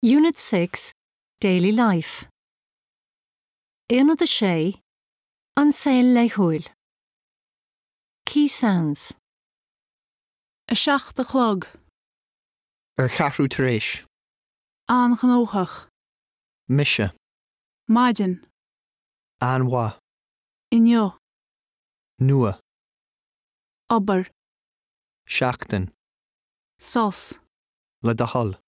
Unit 6, Daily Life. Éanna the sé, an saoil le húil. Key sounds. A seach de chlog. Charú tar éis. An gnóchach. Mise. Maidin. Anwa. Inyo. Nua. Obair. Seachtain. Sos. Le dahal.